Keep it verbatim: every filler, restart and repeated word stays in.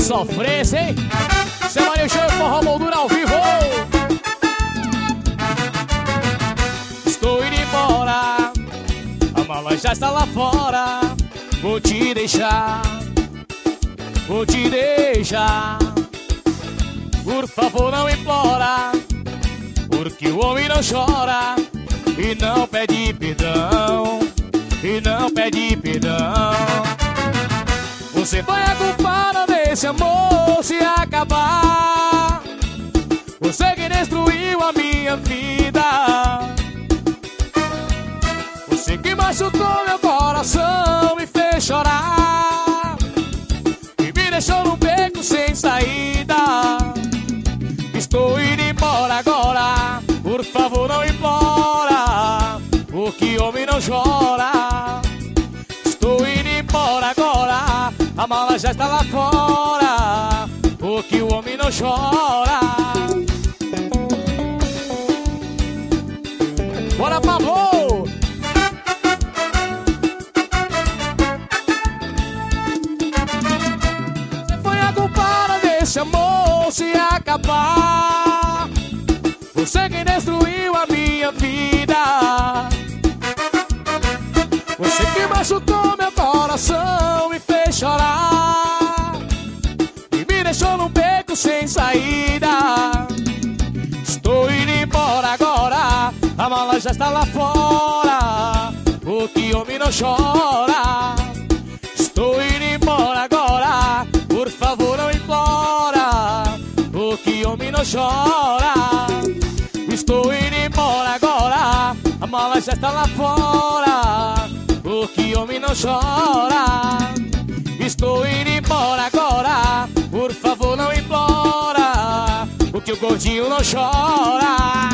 sofrência, hein? Semana eu chamo forró moldura ao vivo. Estou indo embora, a mala já está lá fora. Vou te deixar, vou te deixar. Por favor não implora, porque o homem não chora e não pede perdão, e não pede perdão. Você foi a culpada desse amor se acabar. Você que destruiu a minha vida. Você que machucou meu coração, me fez chorar e me deixou num beco sem saída. Estou indo embora agora, por favor não implora, porque homem não chora. Estou indo embora agora, a mala já está lá fora, porque o homem não chora. Bora, Pablo! Você foi a culpada desse amor se acabar. Você quem destruiu a minha vida. Você que machucou meu coração, me fez chorar e me deixou num beco sem saída. Estou indo embora agora, a mala já está lá fora, porque homem não chora. Estou indo embora agora, por favor não implora, porque homem não chora. Estou indo embora agora, a mala já está lá fora, porque homem não chora. Estou indo embora agora, por favor não implora, porque o gordinho não chora.